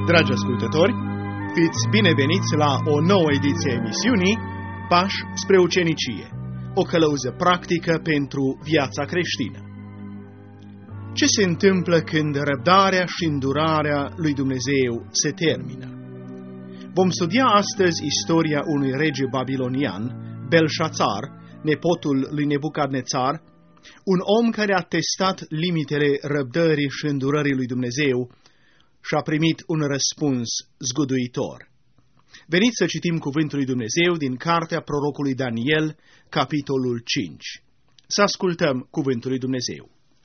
Dragi ascultători, fiți bineveniți la o nouă ediție a emisiunii Pași spre ucenicie, o călăuză practică pentru viața creștină. Ce se întâmplă când răbdarea și îndurarea lui Dumnezeu se termină? Vom studia astăzi istoria unui rege babilonian, Belșațar, nepotul lui Nebucadnețar, un om care a testat limitele răbdării și îndurării lui Dumnezeu și a primit un răspuns zguduitor. Veniți să citim cuvântul lui Dumnezeu din cartea prorocului Daniel, capitolul 5. Să ascultăm cuvântul lui Dumnezeu.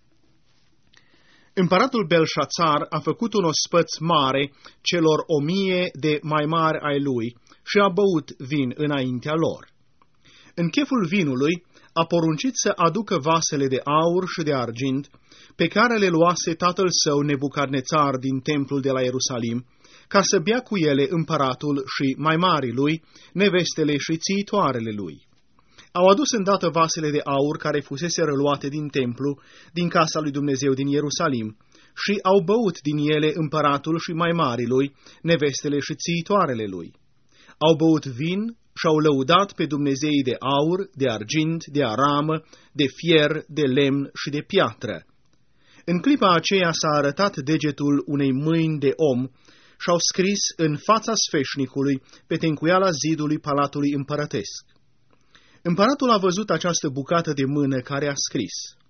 Împăratul Belșațar a făcut un ospăț mare celor 1000 de mai mari ai lui și a băut vin înaintea lor. În cheful vinului a poruncit să aducă vasele de aur și de argint pe care le luase tatăl său Nebucadnețar din templul de la Ierusalim, ca să bea cu ele împăratul și mai marii lui, nevestele și țiitoarele lui. Au adus îndată vasele de aur care fusese reluate din templu, din casa lui Dumnezeu din Ierusalim, și au băut din ele împăratul și mai marii lui, nevestele și țiitoarele lui. Au băut vin și au lăudat pe dumnezeii de aur, de argint, de aramă, de fier, de lemn și de piatră. În clipa aceea s-a arătat degetul unei mâini de om și au scris în fața sfeșnicului pe tencuiala zidului palatului împărătesc. Împăratul a văzut această bucată de mână care a scris.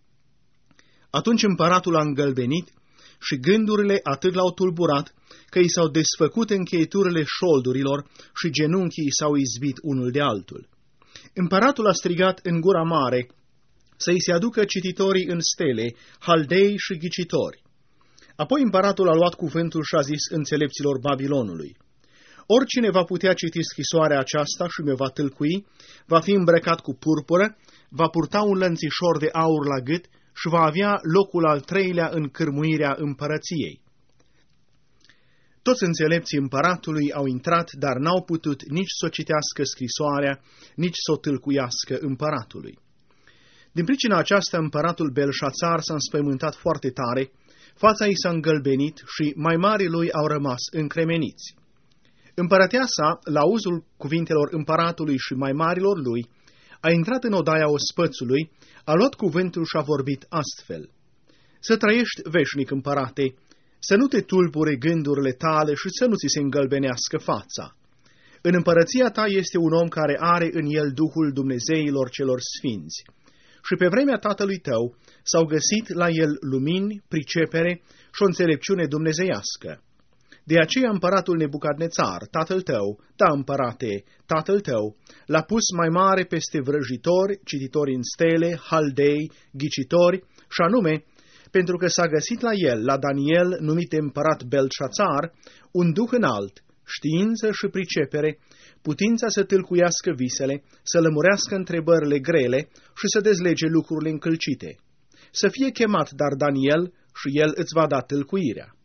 Atunci împăratul a îngălbenit și gândurile atât l-au tulburat că i s-au desfăcut încheieturile șoldurilor și genunchii s-au izbit unul de altul. Împăratul a strigat în gura mare să-i se aducă cititorii în stele, haldei și ghicitori. Apoi împăratul a luat cuvântul și a zis înțelepților Babilonului: oricine va putea citi scrisoarea aceasta și mi-o va tâlcui, va fi îmbrăcat cu purpură, va purta un lănțișor de aur la gât și va avea locul al 3-lea în cârmuirea împărăției. Toți înțelepții împăratului au intrat, dar n-au putut nici să o citească scrisoarea, nici să o tâlcuiască împăratului. Din pricina aceasta, împăratul Belșațar s-a înspăimântat foarte tare, fața i s-a îngălbenit și mai marii lui au rămas încremeniți. Împărăteasa, la auzul cuvintelor împăratului și mai marilor lui, a intrat în odaia ospățului, a luat cuvântul și a vorbit astfel: să trăiești veșnic, împărate, să nu te tulbure gândurile tale și să nu ți se îngălbenească fața. În împărăția ta este un om care are în el Duhul Dumnezeilor celor sfinți. Și pe vremea tatălui tău s-au găsit la el lumini, pricepere și o înțelepciune dumnezeiască. De aceea împăratul Nebucadnețar, tatăl tău, da, împărate, tatăl tău, l-a pus mai mare peste vrăjitori, cititori în stele, haldei, ghicitori, și anume, pentru că s-a găsit la el, la Daniel, numit împărat Belșațar, un duh înalt, știință și pricepere, putința să tâlcuiască visele, să lămurească întrebările grele și să dezlege lucrurile încălcite. Să fie chemat dar Daniel și el îți va da tâlcuirea.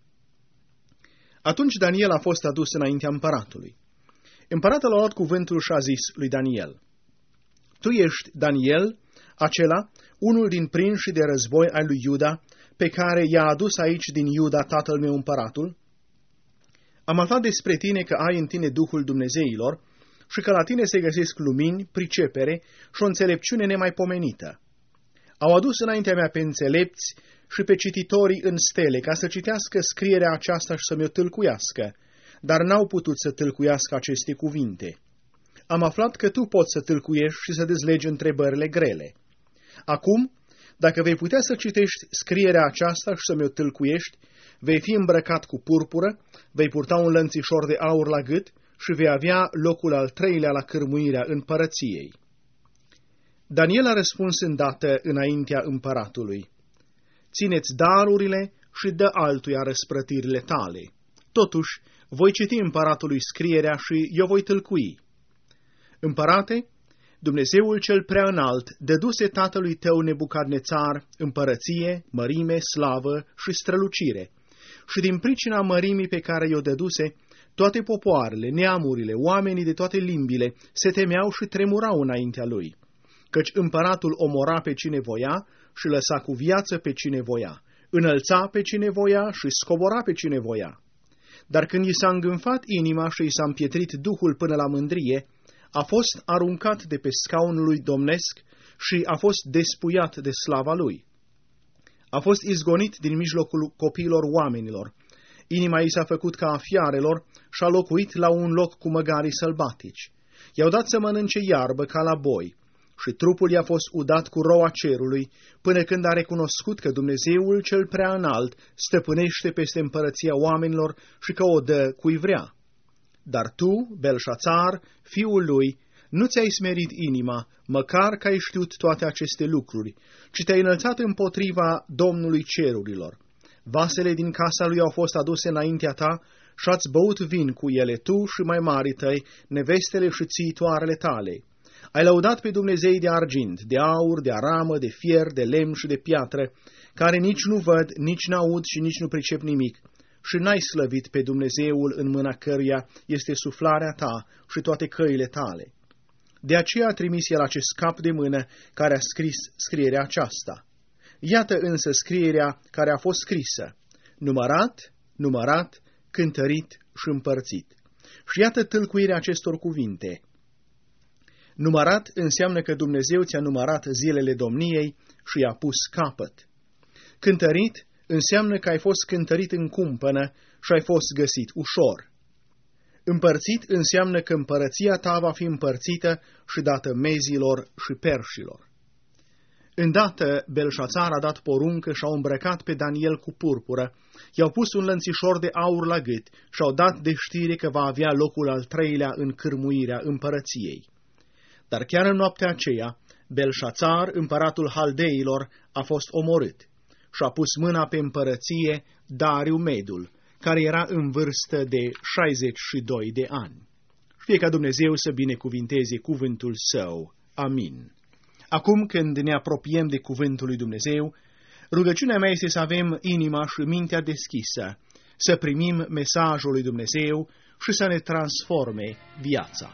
Atunci Daniel a fost adus înaintea împăratului. Împăratul a luat cuvântul și a zis lui Daniel: tu ești Daniel, acela, unul din prinșii de război ai lui Iuda, pe care i-a adus aici din Iuda tatăl meu împăratul? Am aflat despre tine că ai în tine Duhul Dumnezeilor și că la tine se găsesc lumini, pricepere și o înțelepciune nemaipomenită. Au adus înaintea mea pe înțelepți și pe cititorii în stele ca să citească scrierea aceasta și să mi-o tâlcuiască, dar n-au putut să tâlcuiască aceste cuvinte. Am aflat că tu poți să tâlcuiești și să dezlegi întrebările grele. Acum, dacă vei putea să citești scrierea aceasta și să mi-o tâlcuiești, vei fi îmbrăcat cu purpură, vei purta un lănțișor de aur la gât și vei avea locul al 3-lea la cârmuirea împărăției. Daniel a răspuns îndată înaintea împăratului: ține-ți darurile și dă altuia răsplătirile tale. Totuși, voi citi împăratului scrierea și eu voi tâlcui. Împărate, Dumnezeul cel prea înalt dăduse tatălui tău Nebucadnețar împărăție, mărime, slavă și strălucire, și din pricina mărimii pe care i-o dăduse, toate popoarele, neamurile, oamenii de toate limbile se temeau și tremurau înaintea lui, căci împăratul omora pe cine voia și lăsa cu viață pe cine voia, înălța pe cine voia și scobora pe cine voia. Dar când i s-a îngânfat inima și i s-a împietrit duhul până la mândrie, a fost aruncat de pe scaunul lui domnesc și a fost despuiat de slava lui. A fost izgonit din mijlocul copiilor oamenilor. Inima i s-a făcut ca a fiarelor și a locuit la un loc cu măgarii sălbatici. I-au dat să mănânce iarbă ca la boi și trupul i-a fost udat cu roa cerului, până când a recunoscut că Dumnezeul cel prea înalt stăpânește peste împărăția oamenilor și că o dă cui vrea. Dar tu, Belșațar, fiul lui, nu ți-ai smerit inima, măcar că ai știut toate aceste lucruri, ci te-ai înălțat împotriva Domnului cerurilor. Vasele din casa lui au fost aduse înaintea ta și ați băut vin cu ele tu și mai marii tăi, nevestele și țiitoarele tale. Ai lăudat pe Dumnezei de argint, de aur, de aramă, de fier, de lemn și de piatră, care nici nu văd, nici n-aud și nici nu pricep nimic, și n-ai slăvit pe Dumnezeul în mâna căruia este suflarea ta și toate căile tale. De aceea a trimis el acest cap de mână care a scris scrierea aceasta. Iată însă scrierea care a fost scrisă, numărat, cântărit și împărțit. Și iată tâlcuirea acestor cuvinte. Numărat înseamnă că Dumnezeu ți-a numărat zilele domniei și i-a pus capăt. Cântărit înseamnă că ai fost cântărit în cumpănă și ai fost găsit ușor. Împărțit înseamnă că împărăția ta va fi împărțită și dată mezilor și perșilor. Îndată Belșațar a dat poruncă și au îmbrăcat pe Daniel cu purpură, i-au pus un lănțișor de aur la gât și au dat de știre că va avea locul al treilea în cârmuirea împărăției. Dar chiar în noaptea aceea, Belșațar, împăratul Haldeilor, a fost omorât și a pus mâna pe împărăție Dariu Medul, care era în vârstă de 62 de ani. Fie ca Dumnezeu să binecuvinteze cuvântul său. Amin. Acum, când ne apropiem de cuvântul lui Dumnezeu, rugăciunea mea este să avem inima și mintea deschisă, să primim mesajul lui Dumnezeu și să ne transforme viața.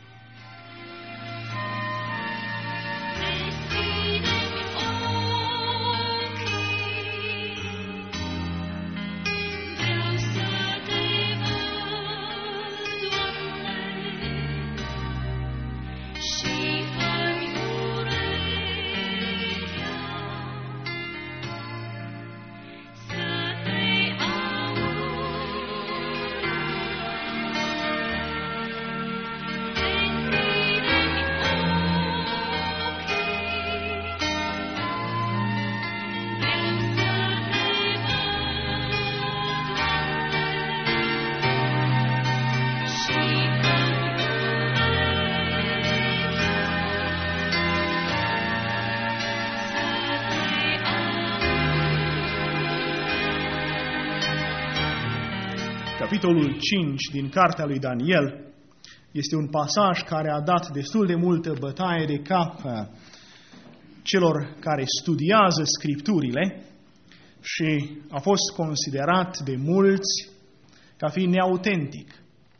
Capitolul 5 din cartea lui Daniel este un pasaj care a dat destul de multă bătaie de cap celor care studiază Scripturile și a fost considerat de mulți ca fiind neautentic.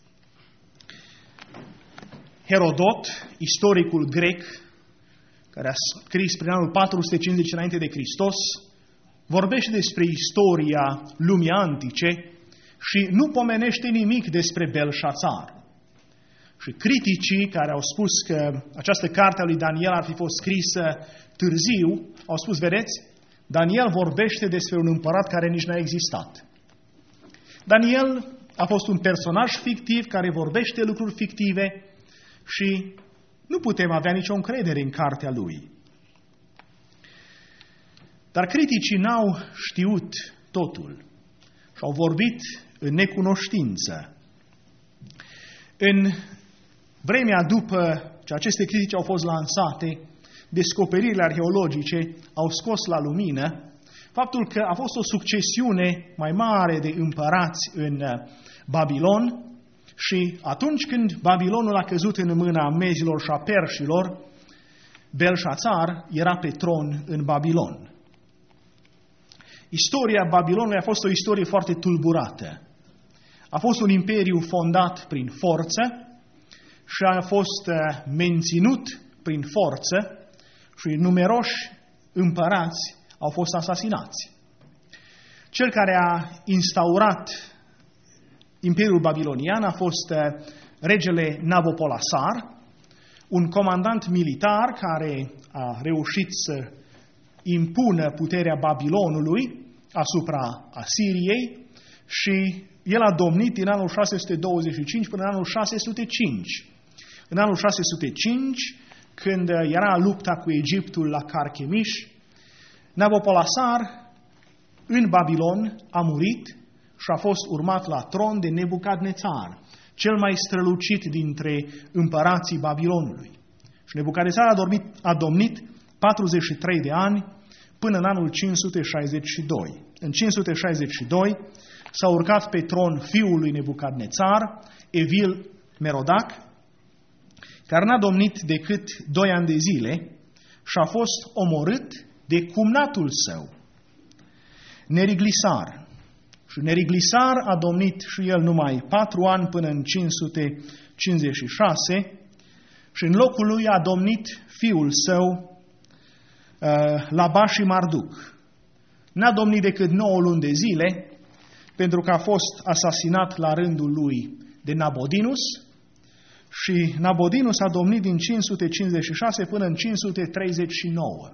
Herodot, istoricul grec, care a scris prin anul 450 înainte de Hristos, vorbește despre istoria lumii antice și nu pomenește nimic despre Belșațar. Și criticii care au spus că această carte a lui Daniel ar fi fost scrisă târziu, au spus, vedeți, Daniel vorbește despre un împărat care nici n-a existat. Daniel a fost un personaj fictiv care vorbește lucruri fictive și nu putem avea nicio încredere în cartea lui. Dar criticii n-au știut totul și au vorbit în necunoștință. În vremea după ce aceste critici au fost lansate, descoperirile arheologice au scos la lumină faptul că a fost o succesiune mai mare de împărați în Babilon și atunci când Babilonul a căzut în mâna mezilor și a perșilor, Belșațar era pe tron în Babilon. Istoria Babilonului a fost o istorie foarte tulburată. A fost un imperiu fondat prin forță și a fost menținut prin forță și numeroși împărați au fost asasinați. Cel care a instaurat Imperiul Babilonian a fost regele Nabopolassar, un comandant militar care a reușit să impună puterea Babilonului asupra Asiriei și el a domnit din anul 625 până în anul 605. În anul 605, când era lupta cu Egiptul la Carchemiș, Nabopolassar în Babilon a murit și a fost urmat la tron de Nebucadnețar, cel mai strălucit dintre împărații Babilonului. Și Nebucadnețar a domnit 43 de ani până în anul 562. În 562 s-a urcat pe tron fiul lui Nebucadnețar, Evil Merodac, care n-a domnit decât 2 ani de zile și a fost omorât de cumnatul său, Neriglisar. Și Neriglisar a domnit și el numai 4 ani până în 556 și în locul lui a domnit fiul său, Labași Marduc. N-a domnit decât 9 luni de zile, pentru că a fost asasinat la rândul lui de Nabodinus și Nabodinus a domnit din 556 până în 539.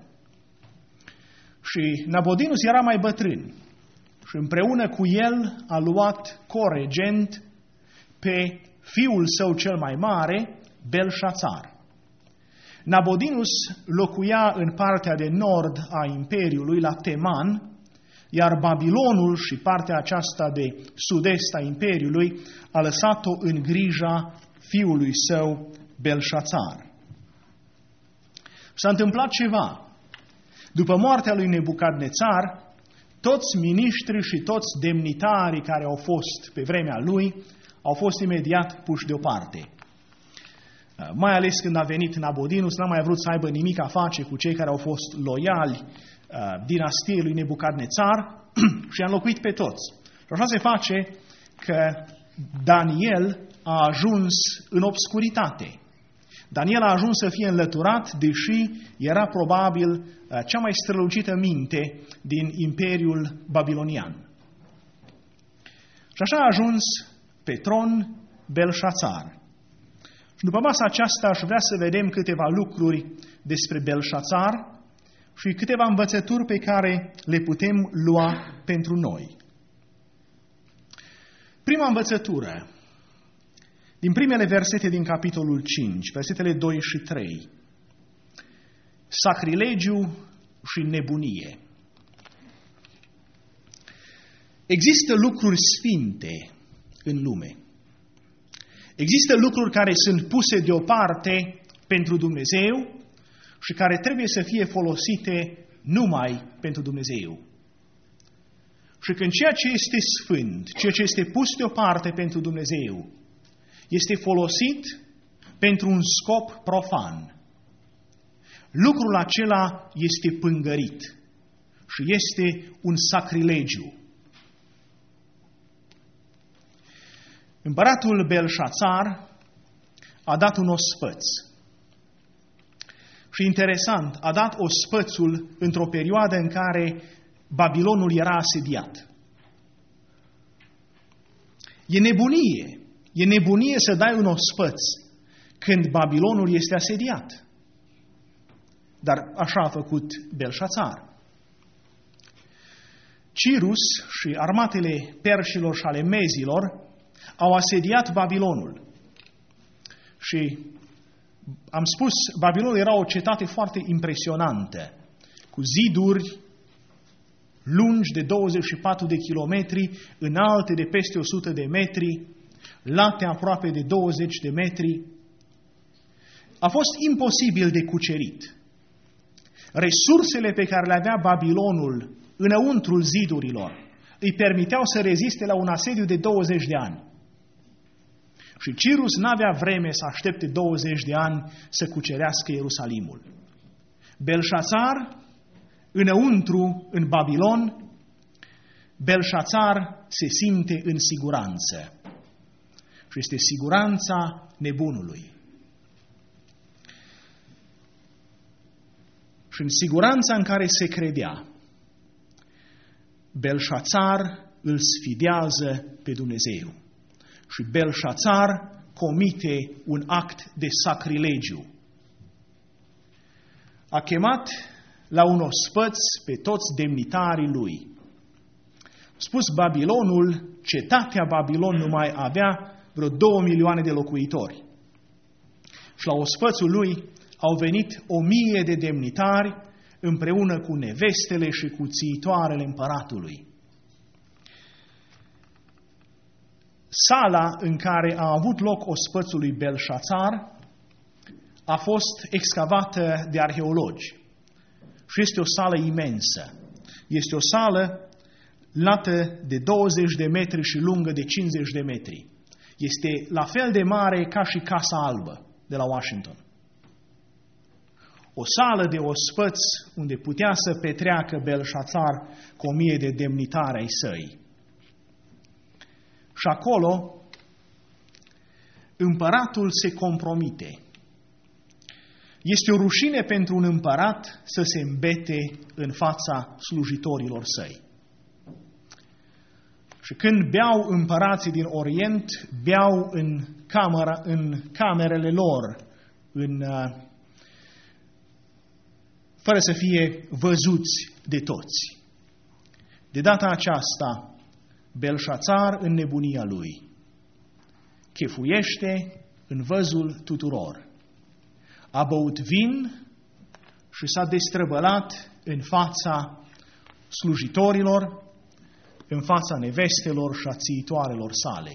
Și Nabodinus era mai bătrân și împreună cu el a luat coregent pe fiul său cel mai mare, Belșațar. Nabodinus locuia în partea de nord a Imperiului, la Teman, iar Babilonul și partea aceasta de sud-est a Imperiului a lăsat-o în grija fiului său, Belșațar. S-a întâmplat ceva. După moartea lui Nebucadnețar, toți miniștrii și toți demnitarii care au fost pe vremea lui au fost imediat puși deoparte. Mai ales când a venit Nabodinus, n-a mai vrut să aibă nimic a face cu cei care au fost loiali dinastiei lui Nebucadnețar și a înlocuit pe toți. Și așa se face că Daniel a ajuns în obscuritate. Daniel a ajuns să fie înlăturat, deși era probabil cea mai strălucită minte din Imperiul Babilonian. Și așa a ajuns pe tron Belșațar. Și după masa aceasta aș vrea să vedem câteva lucruri despre Belșațar și câteva învățături pe care le putem lua pentru noi. Prima învățătură, din primele versete din capitolul 5, versetele 2 și 3. Sacrilegiu și nebunie. Există lucruri sfinte în lume. Există lucruri care sunt puse deoparte pentru Dumnezeu și care trebuie să fie folosite numai pentru Dumnezeu. Și când ceea ce este sfânt, ceea ce este pus deoparte pentru Dumnezeu, este folosit pentru un scop profan, lucrul acela este pângărit și este un sacrilegiu. Împăratul Belșațar a dat un ospăț. Și interesant, a dat ospățul într-o perioadă în care Babilonul era asediat. E nebunie să dai un ospăț când Babilonul este asediat. Dar așa a făcut Belșațar. Cirus și armatele perșilor și ale mezilor au asediat Babilonul. Și am spus, Babilonul era o cetate foarte impresionantă, cu ziduri lungi de 24 de kilometri, înalte de peste 100 de metri, late aproape de 20 de metri. A fost imposibil de cucerit. Resursele pe care le avea Babilonul înăuntrul zidurilor îi permiteau să reziste la un asediu de 20 de ani. Și Cirus n-avea vreme să aștepte 20 de ani să cucerească Ierusalimul. Belșațar, înăuntru, în Babilon, Belșațar se simte în siguranță. Și este siguranța nebunului. Și în siguranța în care se credea, Belșațar îl sfidează pe Dumnezeu. Și Belșațar comite un act de sacrilegiu. A chemat la un ospăț pe toți demnitarii lui. Spus Babilonul, cetatea Babilon nu mai avea vreo 2 milioane de locuitori. Și la ospățul lui au venit 1000 de demnitari împreună cu nevestele și cu țiitoarele împăratului. Sala în care a avut loc ospățul lui Belșațar a fost excavată de arheologi și este o sală imensă. Este o sală lată de 20 de metri și lungă de 50 de metri. Este la fel de mare ca și Casa Albă de la Washington. O sală de ospăț unde putea să petreacă Belșațar cu 1000 de demnitari ai săi. Și acolo împăratul se compromite. Este o rușine pentru un împărat să se îmbete în fața slujitorilor săi. Și când beau împărații din Orient, beau în camerele lor, fără să fie văzuți de toți. De data aceasta, Belșațar, în nebunia lui, chefuiește în văzul tuturor. A băut vin și s-a destrăbălat în fața slujitorilor, în fața nevestelor și a țiitoarelor sale.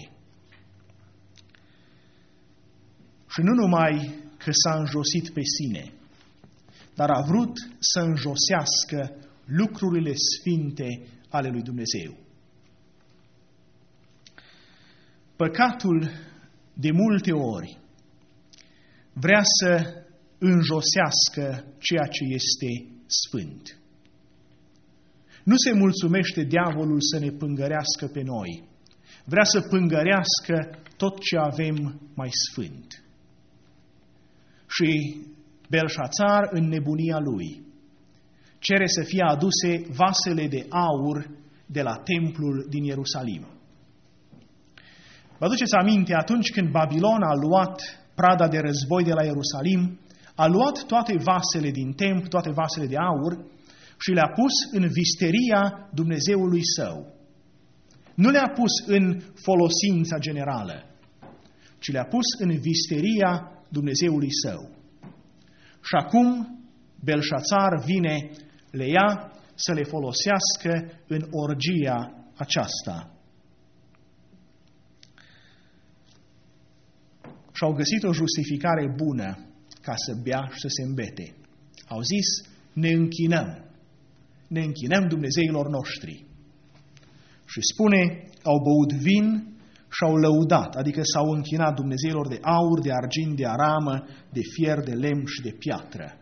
Și nu numai că s-a înjosit pe sine, dar a vrut să înjosească lucrurile sfinte ale lui Dumnezeu. Păcatul de multe ori vrea să înjosească ceea ce este sfânt. Nu se mulțumește diavolul să ne pângărească pe noi. Vrea să pângărească tot ce avem mai sfânt. Și Belșațar, în nebunia lui, cere să fie aduse vasele de aur de la templul din Ierusalim. Vă aduceți aminte, atunci când Babilon a luat prada de război de la Ierusalim, a luat toate vasele din templu, toate vasele de aur și le-a pus în visteria Dumnezeului său. Nu le-a pus în folosința generală, ci le-a pus în visteria Dumnezeului său. Și acum Belșațar vine, le ia să le folosească în orgia aceasta. Și au găsit o justificare bună ca să bea și să se îmbete. Au zis, ne închinăm Dumnezeilor noștri. Și spune, au băut vin și au lăudat, adică s-au închinat Dumnezeilor de aur, de argint, de aramă, de fier, de lemn și de piatră.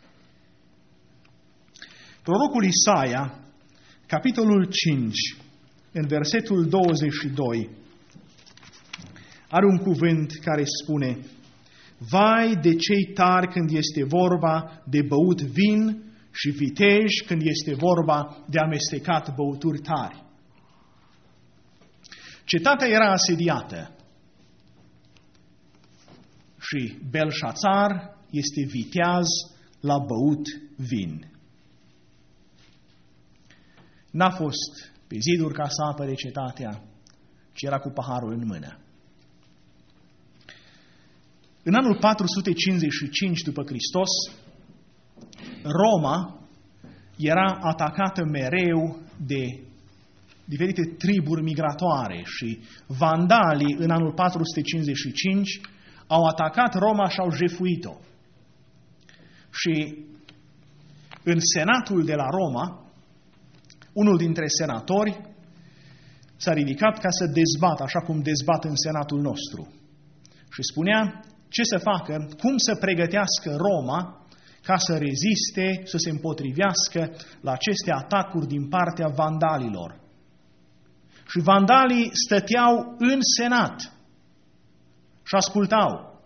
Prorocul Isaia, capitolul 5, în versetul 22, are un cuvânt care spune, vai de cei tari când este vorba de băut vin și viteji când este vorba de amestecat băuturi tari. Cetatea era asediată și Belșațar este viteaz la băut vin. N-a fost pe ziduri ca să apere cetatea, ci era cu paharul în mână. În anul 455 după Hristos, Roma era atacată mereu de diferite triburi migratoare și vandalii în anul 455 au atacat Roma și au jefuit-o. Și în senatul de la Roma, unul dintre senatori s-a ridicat ca să dezbată, așa cum dezbat în senatul nostru. Și spunea ce să facă, cum să pregătească Roma ca să reziste, să se împotrivească la aceste atacuri din partea vandalilor. Și vandalii stăteau în senat și ascultau.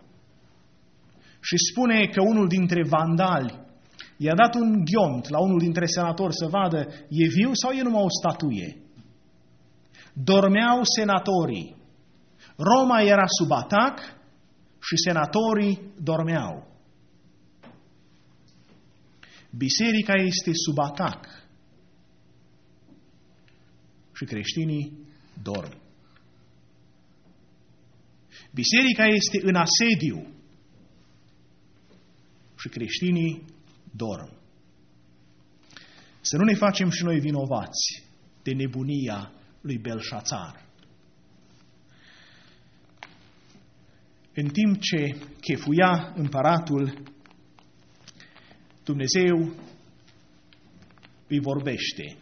Și spune că unul dintre vandali i-a dat un ghiont la unul dintre senatori să vadă e viu sau e numai o statuie. Dormeau senatorii Roma era sub atac și senatorii dormeau. Biserica este sub atac și creștinii dorm. Biserica este în asediu și creștinii dorm. Să nu ne facem și noi vinovați de nebunia lui Belșațar. În timp ce chefuia împăratul, Dumnezeu îi vorbește.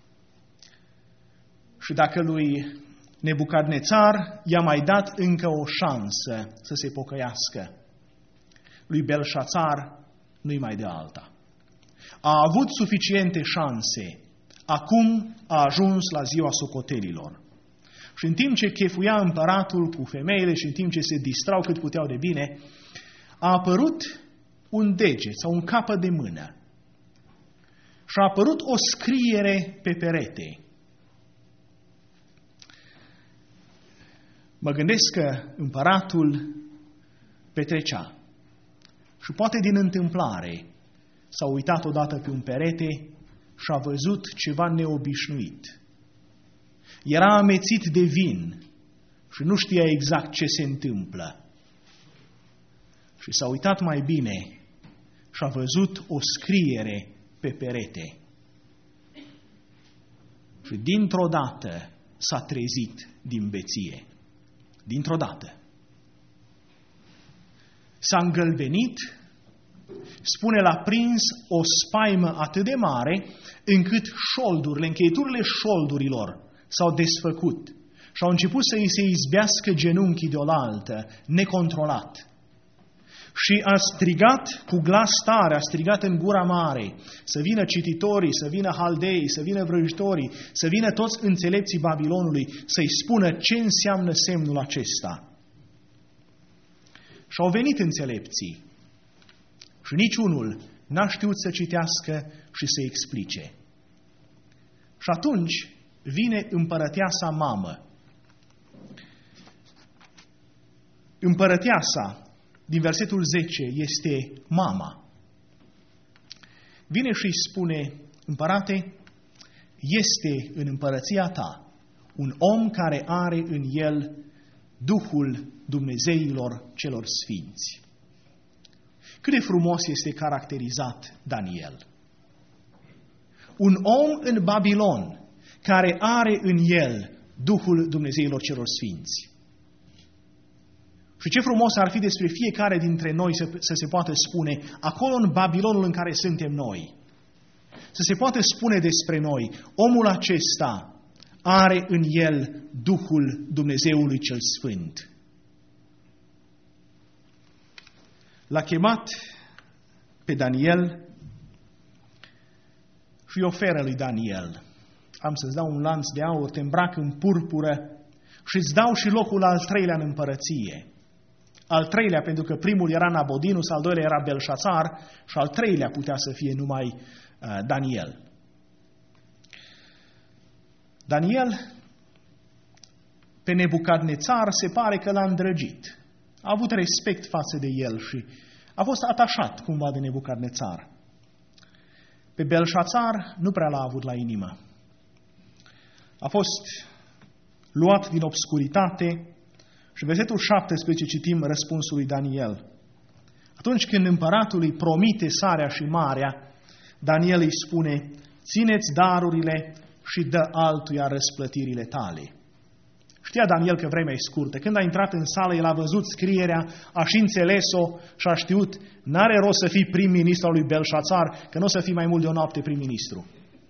Și dacă lui Nebucadnețar i-a mai dat încă o șansă să se pocăiască, lui Belșațar nu-i mai dă alta. A avut suficiente șanse, acum a ajuns la ziua socotelilor. Și în timp ce chefuia împăratul cu femeile și în timp ce se distrau cât puteau de bine, a apărut un deget sau un capăt de mână și a apărut o scriere pe perete. Mă gândesc că împăratul petrecea și poate din întâmplare s-a uitat odată pe un perete și a văzut ceva neobișnuit. Era amețit de vin și nu știa exact ce se întâmplă. Și s-a uitat mai bine și a văzut o scriere pe perete. Și dintr-o dată s-a trezit din beție. Dintr-o dată. S-a îngălbenit, spune, l-a prins o spaimă atât de mare, încât șoldurile, încheieturile șoldurilor s-au desfăcut și au început să îi se izbească genunchii deolaltă, necontrolat. Și a strigat cu glas tare, a strigat în gura mare, să vină cititorii, să vină haldei, să vină vrăjitorii, să vină toți înțelepții Babilonului, să-i spună ce înseamnă semnul acesta. Și au venit înțelepții și niciunul n-a știut să citească și să explice. Și atunci vine împărăteasa mamă. Împărăteasa, din versetul 10, este mama. Vine și îi spune: împărate, este în împărăția ta un om care are în el Duhul Dumnezeilor celor sfinți. Cât de frumos este caracterizat Daniel. Un om în Babilon care are în el Duhul Dumnezeilor celor sfinți. Și ce frumos ar fi despre fiecare dintre noi să se poată spune, acolo în Babilonul în care suntem noi, să se poată spune despre noi, omul acesta are în el Duhul Dumnezeului cel Sfânt. L-a chemat pe Daniel și îi oferă lui Daniel: am să-ți dau un lanț de aur, te îmbrac în purpură și îți dau și locul al treilea în împărăție. Al treilea, pentru că primul era Nabodinus, al doilea era Belșațar și al treilea putea să fie numai Daniel. Daniel, pe Nebucadnețar, se pare că l-a îndrăgit. A avut respect față de el și a fost atașat cumva de Nebucadnețar. Pe Belșațar nu prea l-a avut la inimă. A fost luat din obscuritate și versetul 17 citim răspunsul lui Daniel. Atunci când împăratul îi promite sarea și marea, Daniel îi spune: ține-ți darurile și dă altuia răsplătirile tale. Știa Daniel că vremea e scurtă. Când a intrat în sală, el a văzut scrierea, a și înțeles-o și a știut: n-are rost să fii prim-ministru al lui Belșațar, că nu o să fii mai mult de o noapte prim-ministru.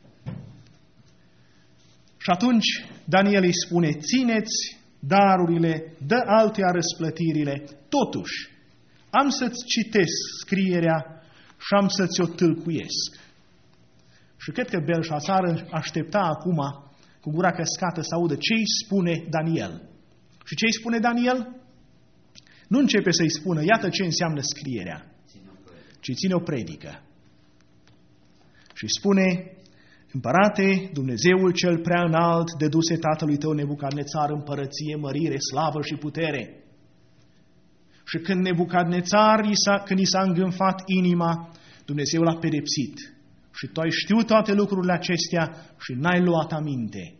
Și atunci Daniel îi spune: ține-ți darurile, dă altuia răsplătirile. Totuși, am să-ți citesc scrierea și am să-ți o tâlcuiesc. Și cred că Belșațar aștepta acum, cu gura căscată, să audă ce îi spune Daniel. Și ce îi spune Daniel? Nu începe să-i spună: iată ce înseamnă scrierea, ci ține o predică. Și spune Împărate, Dumnezeul cel prea înalt, dăduse tatălui tău Nebucadnețar împărăție, mărire, slavă și putere. Și când Nebucadnețar, când i s-a îngânfat inima, Dumnezeu l-a pedepsit. Și tu ai știut toate lucrurile acestea și n-ai luat aminte.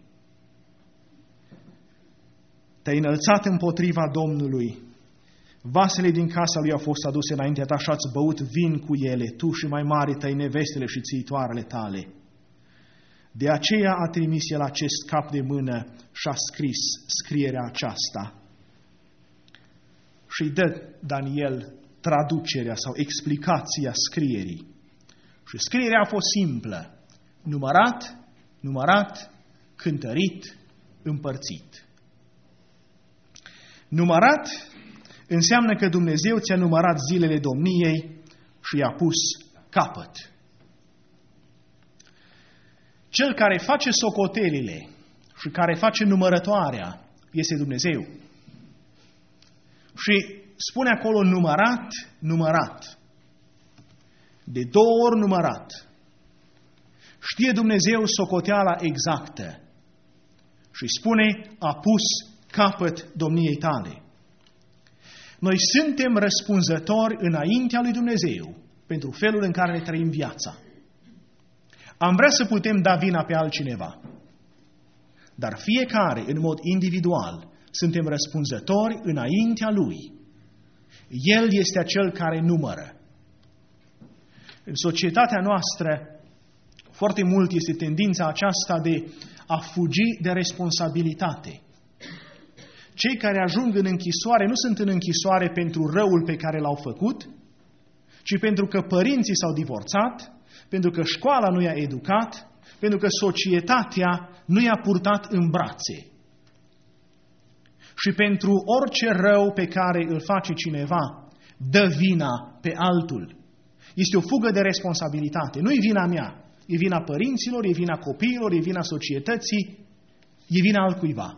Te-ai înălțat împotriva Domnului. Vasele din casa lui au fost aduse înaintea ta și ați băut vin cu ele, tu și mai mari tăi, nevestele și țiitoarele tale. De aceea a trimis el acest cap de mână și a scris scrierea aceasta. Și dă Daniel traducerea sau explicația scrierii. Și scrierea a fost simplă. Numărat, cântărit, împărțit. Numărat înseamnă că Dumnezeu ți-a numărat zilele domniei și i-a pus capăt. Cel care face socotelile și care face numărătoarea este Dumnezeu. Și spune acolo numărat. De 2 ori numărat. Știe Dumnezeu socoteala exactă. Și spune, a pus capăt domniei tale. Noi suntem răspunzători înaintea lui Dumnezeu pentru felul în care ne trăim viața. Am vrea să putem da vina pe altcineva. Dar fiecare, în mod individual, suntem răspunzători înaintea Lui. El este acel care numără. În societatea noastră, foarte mult este tendința aceasta de a fugi de responsabilitate. Cei care ajung în închisoare nu sunt în închisoare pentru răul pe care l-au făcut, ci pentru că părinții s-au divorțat, pentru că școala nu i-a educat, pentru că societatea nu i-a purtat în brațe. Și pentru orice rău pe care îl face cineva, dă vina pe altul. Este o fugă de responsabilitate. Nu e vina mea, e vina părinților, e vina copiilor, e vina societății, e vina altcuiva.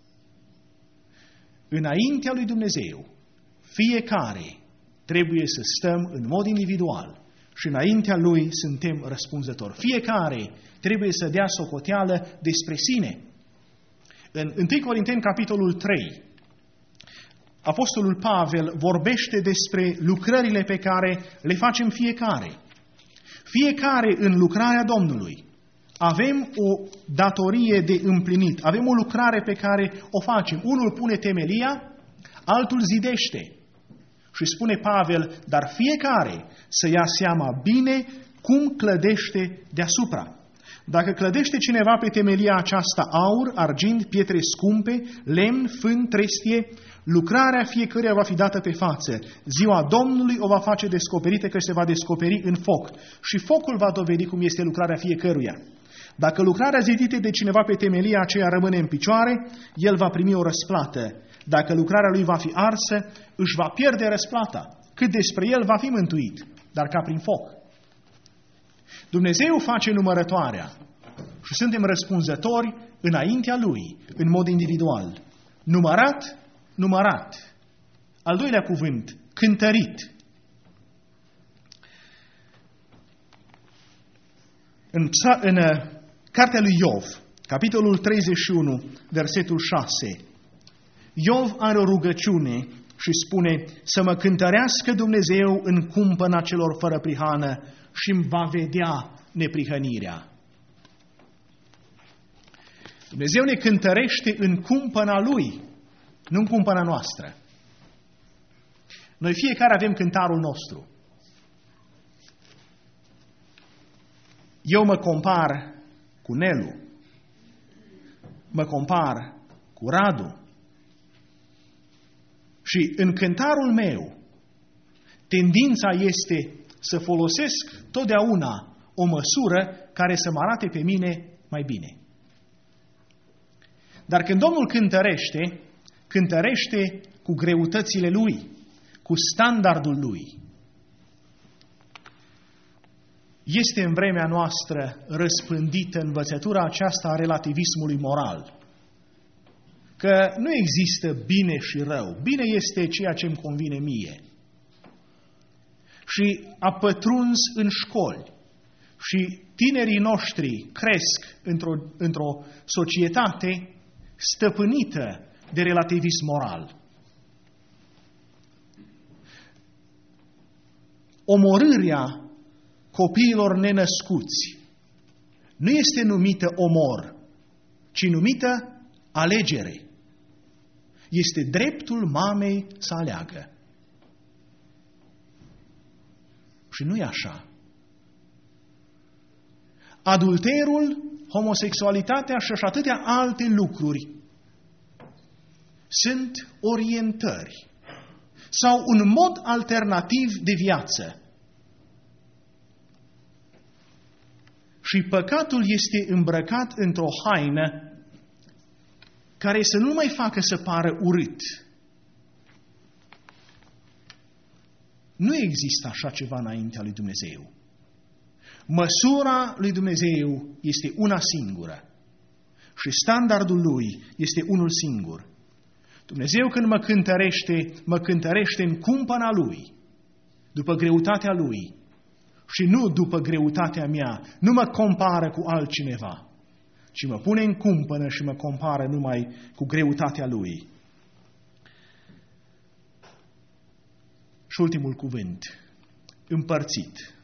Înaintea lui Dumnezeu, fiecare trebuie să stăm în mod individual și înaintea Lui suntem răspunzători. Fiecare trebuie să dea socoteală despre sine. În 1 Corinteni, capitolul 3, Apostolul Pavel vorbește despre lucrările pe care le facem fiecare. Fiecare în lucrarea Domnului. Avem o datorie de împlinit, avem o lucrare pe care o facem. Unul pune temelia, altul zidește. Și spune Pavel, dar fiecare să ia seama bine cum clădește deasupra. Dacă clădește cineva pe temelia aceasta aur, argint, pietre scumpe, lemn, fân, trestie, lucrarea fiecăruia va fi dată pe față. Ziua Domnului o va face descoperită, că se va descoperi în foc. Și focul va dovedi cum este lucrarea fiecăruia. Dacă lucrarea zidită de cineva pe temelia aceea rămâne în picioare, el va primi o răsplată. Dacă lucrarea lui va fi arsă, își va pierde răsplata. Cât despre el va fi mântuit, dar ca prin foc. Dumnezeu face numărătoarea și suntem răspunzători înaintea Lui, în mod individual. Numărat. Al doilea cuvânt, cântărit. În cartea lui Iov, capitolul 31, versetul 6, Iov are o rugăciune și spune, să mă cântărească Dumnezeu în cumpăna celor fără prihană și îmi va vedea neprihănirea. Dumnezeu ne cântărește în cumpăna Lui, nu în cumpăna noastră. Noi fiecare avem cântarul nostru. Eu mă compar cu Nelu, mă compar cu Radu. Și în cântarul meu, tendința este să folosesc totdeauna o măsură care să mă arate pe mine mai bine. Dar când Domnul cântărește cu greutățile Lui, cu standardul Lui. Este în vremea noastră răspândită învățătura aceasta a relativismului moral. Că nu există bine și rău. Bine este ceea ce îmi convine mie. Și a pătruns în școli și tinerii noștri cresc într-o societate stăpânită de relativism moral. Omorârea copiilor nenăscuți nu este numită omor, ci numită alegere. Este dreptul mamei să aleagă. Și nu e așa. Adulterul, homosexualitatea și așa atâtea alte lucruri sunt orientări sau un mod alternativ de viață. Și păcatul este îmbrăcat într-o haină care să nu mai facă să pară urât. Nu există așa ceva înaintea lui Dumnezeu. Măsura lui Dumnezeu este una singură și standardul lui este unul singur. Dumnezeu când mă cântărește în cumpăna lui, după greutatea lui și nu după greutatea mea, nu mă compară cu altcineva, ci mă pune în cumpănă și mă compară numai cu greutatea lui. Și ultimul cuvânt, împărțit.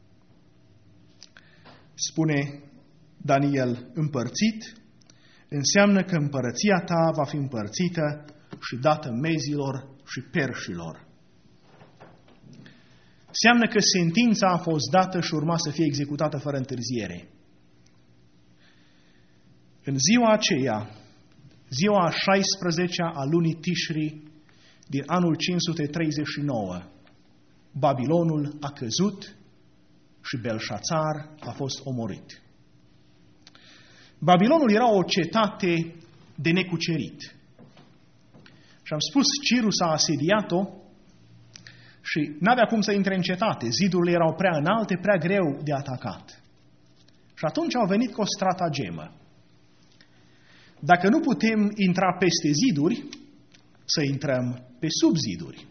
Spune Daniel, împărțit înseamnă că împărăția ta va fi împărțită și dată mezilor și perșilor. Înseamnă că sentința a fost dată și urma să fie executată fără întârziere. În ziua aceea, ziua a 16-a a lunii Tishri din anul 539, Babilonul a căzut și Belșațar a fost omorât. Babilonul era o cetate de necucerit. Și am spus, Cirus a asediat-o și n-avea cum să intre în cetate. Zidurile erau prea înalte, prea greu de atacat. Și atunci au venit cu o stratagemă. Dacă nu putem intra peste ziduri, să intrăm pe sub ziduri.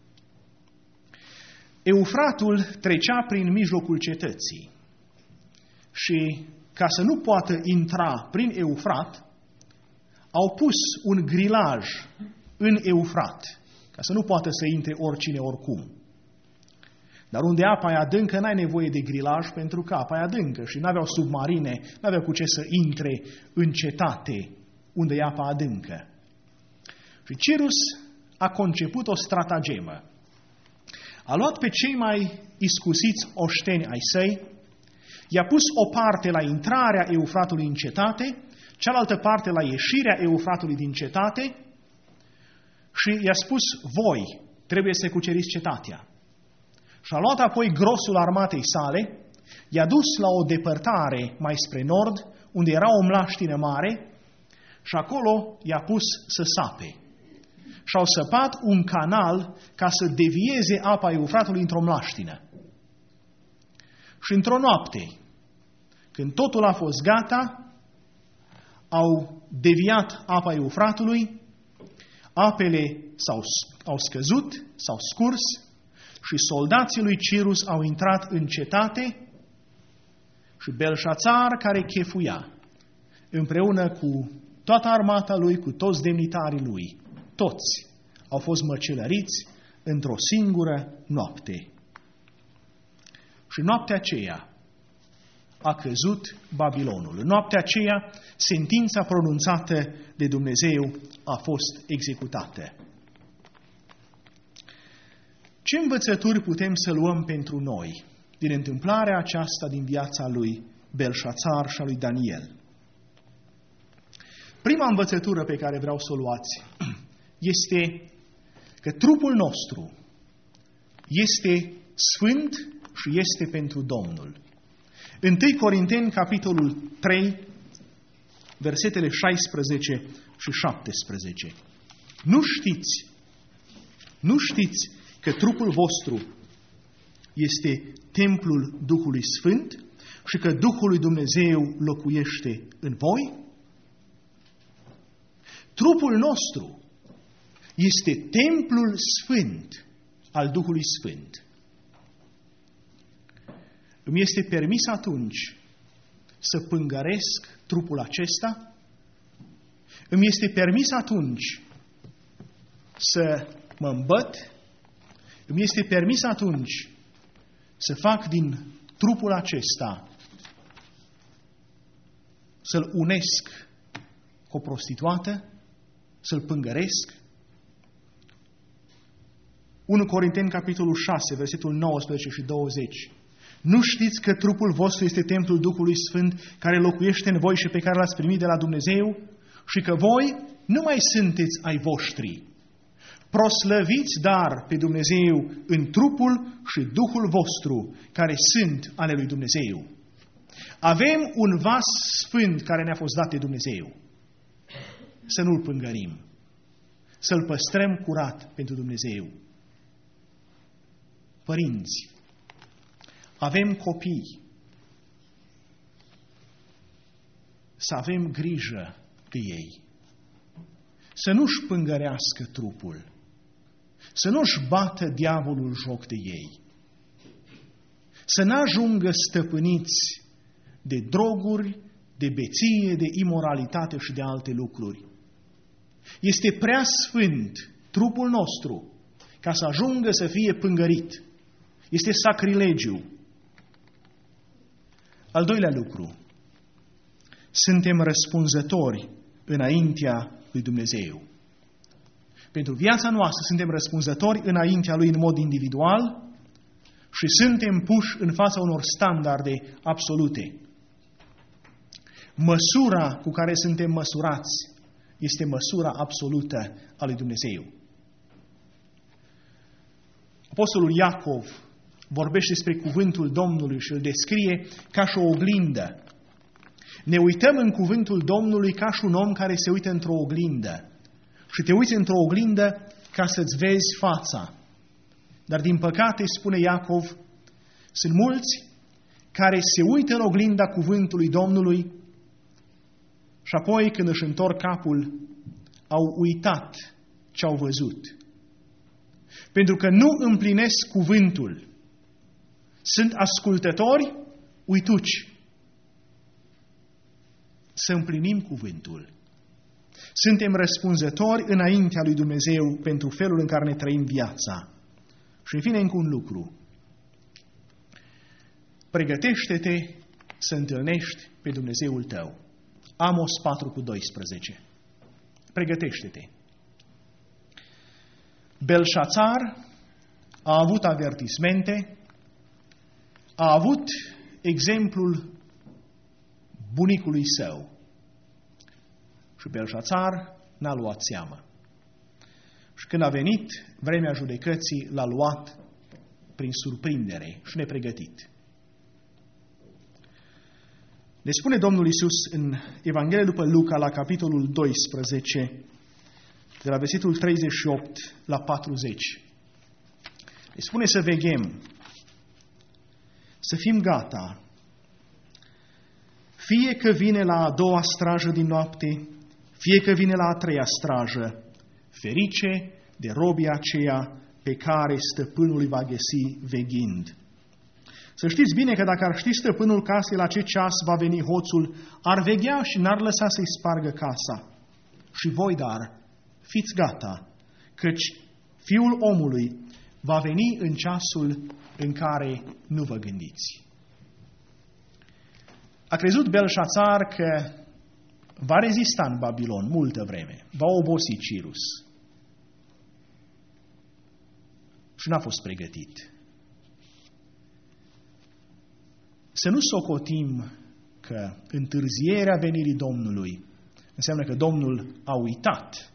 Eufratul trecea prin mijlocul cetății și ca să nu poată intra prin Eufrat, au pus un grilaj în Eufrat, ca să nu poată să intre oricine oricum. Dar unde apa e adâncă, n-ai nevoie de grilaj pentru că apa e adâncă și n-aveau submarine, n-aveau cu ce să intre în cetate unde e apa adâncă. Și Cirus a conceput o stratagemă. A luat pe cei mai iscusiți oșteni ai săi, i-a pus o parte la intrarea Eufratului în cetate, cealaltă parte la ieșirea Eufratului din cetate și i-a spus, voi trebuie să cuceriți cetatea. Și a luat apoi grosul armatei sale, i-a dus la o depărtare mai spre nord, unde era o mlaștină mare, și acolo i-a pus să sape. Și au săpat un canal ca să devieze apa Eufratului într-o mlaștină. Și într-o noapte, când totul a fost gata, au deviat apa Eufratului, apele au scăzut, s-au scurs și soldații lui Cirus au intrat în cetate și Belșațar, care chefuia, împreună cu toată armata lui, cu toți demnitarii lui, toți au fost măcelăriți într-o singură noapte. Și noaptea aceea a căzut Babilonul. În noaptea aceea, sentința pronunțată de Dumnezeu a fost executată. Ce învățături putem să luăm pentru noi din întâmplarea aceasta din viața lui Belșațar și a lui Daniel? Prima învățătură pe care vreau să o luați este că trupul nostru este sfânt și este pentru Domnul. 1 Corinteni, capitolul 3, versetele 16 și 17. Nu știți că trupul vostru este templul Duhului Sfânt și că Duhul lui Dumnezeu locuiește în voi? Trupul nostru este templul sfânt al Duhului Sfânt. îmi este permis atunci să pângăresc trupul acesta? Îmi este permis atunci să mă îmbăt? Îmi este permis atunci să fac din trupul acesta, să-l unesc cu o prostituată, să-l pângăresc? 1 Corinteni, capitolul 6, versetul 19 și 20. Nu știți că trupul vostru este templul Duhului Sfânt care locuiește în voi și pe care l-ați primit de la Dumnezeu și că voi nu mai sunteți ai voștri. Proslăviți dar pe Dumnezeu în trupul și Duhul vostru care sunt ale lui Dumnezeu. Avem un vas sfânt care ne-a fost dat de Dumnezeu. Să nu-l pângărim, să-l păstrăm curat pentru Dumnezeu. Părinți, avem copii, să avem grijă de ei, să nu-și pângărească trupul, să nu-și bată diavolul joc de ei, să n-ajungă stăpâniți de droguri, de beție, de imoralitate și de alte lucruri. Este prea sfânt trupul nostru ca să ajungă să fie pângărit. Este sacrilegiu. Al doilea lucru, suntem răspunzători înaintea lui Dumnezeu. Pentru viața noastră suntem răspunzători înaintea lui în mod individual și suntem puși în fața unor standarde absolute. Măsura cu care suntem măsurați este măsura absolută a lui Dumnezeu. Apostolul Iacov vorbește despre cuvântul Domnului și îl descrie ca și o oglindă. Ne uităm în cuvântul Domnului ca și un om care se uită într-o oglindă. Și te uiți într-o oglindă ca să-ți vezi fața. Dar din păcate, spune Iacov, sunt mulți care se uită în oglinda cuvântului Domnului și apoi când își întorc capul, au uitat ce au văzut. Pentru că nu împlinesc cuvântul. Sunt ascultători uituci. Să împlinim cuvântul. Suntem răspunzători înaintea lui Dumnezeu pentru felul în care ne trăim viața. Și în fine încă un lucru. Pregătește-te să întâlnești pe Dumnezeul tău. Amos 4:12. Pregătește-te. Belșațar a avut avertismente, a avut exemplul bunicului său. Și Belșațar n-a luat seamă. Și când a venit vremea judecății, l-a luat prin surprindere și nepregătit. Ne spune Domnul Iisus în Evanghelia după Luca, la capitolul 12, de la versetul 38 la 40. Ne spune să veghem, să fim gata, fie că vine la a doua strajă din noapte, fie că vine la a treia strajă, ferice de robii aceea pe care stăpânul îi va găsi veghind. Să știți bine că dacă ar ști stăpânul casei la ce ceas va veni hoțul, ar veghea și n-ar lăsa să-i spargă casa. Și voi, dar, fiți gata, căci Fiul omului va veni în ceasul în care nu vă gândiți. A crezut Belșațar că va rezista în Babilon multă vreme, va obosi Cirus. Și n-a fost pregătit. Să nu socotim că întârzierea venirii Domnului înseamnă că Domnul a uitat.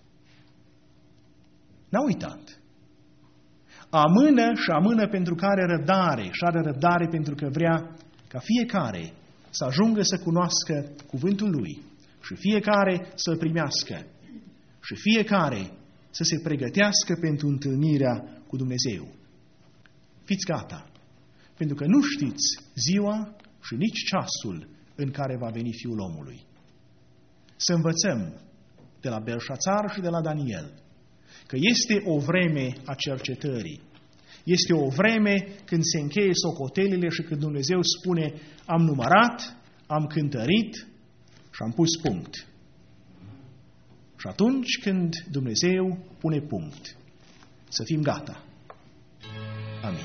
N-a uitat. Amână și amână pentru că are răbdare și are răbdare pentru că vrea ca fiecare să ajungă să cunoască cuvântul Lui și fiecare să-L primească și fiecare să se pregătească pentru întâlnirea cu Dumnezeu. Fiți gata, pentru că nu știți ziua și nici ceasul în care va veni Fiul omului. Să învățăm de la Belșațar și de la Daniel că este o vreme a cercetării, Este o vreme când se încheie socotelile și când Dumnezeu spune: am numărat, am cântărit și am pus punct. Și atunci când Dumnezeu pune punct, să fim gata. Amin.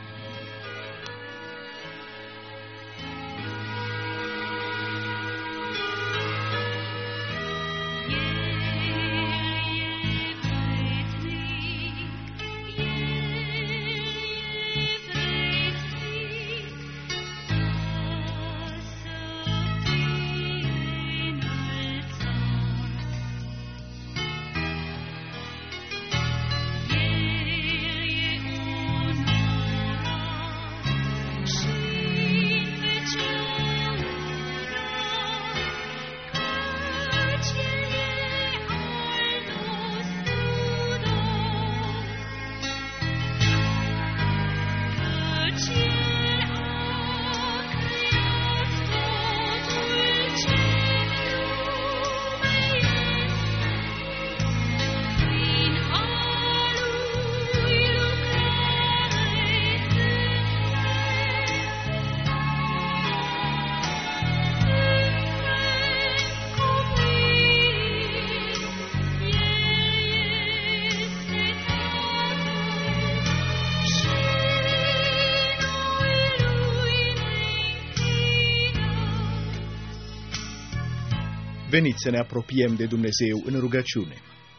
Veniți să ne apropiem de Dumnezeu în rugăciune.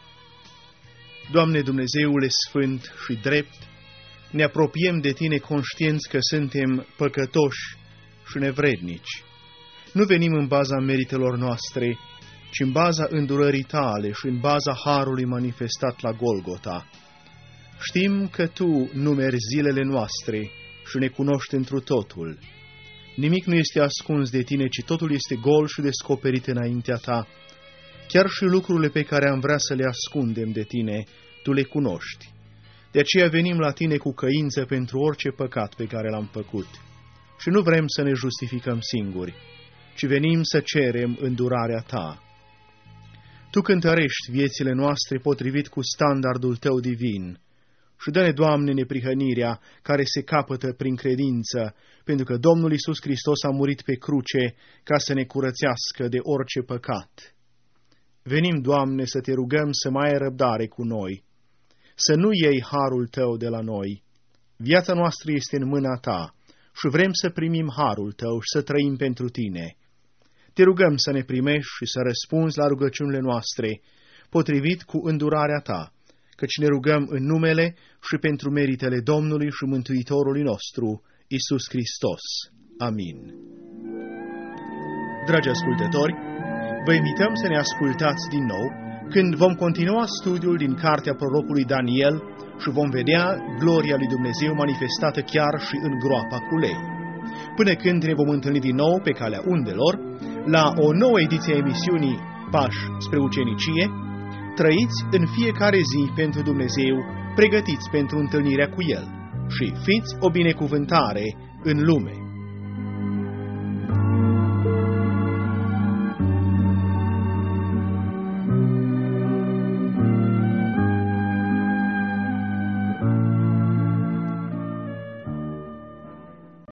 Doamne Dumnezeule sfânt și drept, ne apropiem de Tine conștienți că suntem păcătoși și nevrednici. Nu venim în baza meritelor noastre, ci în baza îndurării Tale și în baza harului manifestat la Golgota. Știm că Tu numeri zilele noastre și ne cunoști întru totul. Nimic nu este ascuns de Tine, ci totul este gol și descoperit înaintea Ta. Chiar și lucrurile pe care am vrea să le ascundem de Tine, Tu le cunoști. De aceea venim la Tine cu căință pentru orice păcat pe care l-am făcut. Și nu vrem să ne justificăm singuri, ci venim să cerem îndurarea Ta. Tu cântărești viețile noastre potrivit cu standardul Tău divin. Și dă-ne, Doamne, neprihănirea care se capătă prin credință, pentru că Domnul Iisus Hristos a murit pe cruce ca să ne curățească de orice păcat. Venim, Doamne, să Te rugăm să mai ai răbdare cu noi, să nu iei harul Tău de la noi. Viața noastră este în mâna Ta și vrem să primim harul Tău și să trăim pentru Tine. Te rugăm să ne primești și să răspunzi la rugăciunile noastre, potrivit cu îndurarea Ta, căci ne rugăm în numele și pentru meritele Domnului și Mântuitorului nostru, Iisus Hristos. Amin. Dragi ascultători, vă invităm să ne ascultați din nou când vom continua studiul din cartea prorocului Daniel și vom vedea gloria lui Dumnezeu manifestată chiar și în groapa cu lei. Până când ne vom întâlni din nou pe calea undelor, la o nouă ediție a emisiunii Pași spre ucenicie, trăiți în fiecare zi pentru Dumnezeu, pregătiți pentru întâlnirea cu El și fiți o binecuvântare în lume.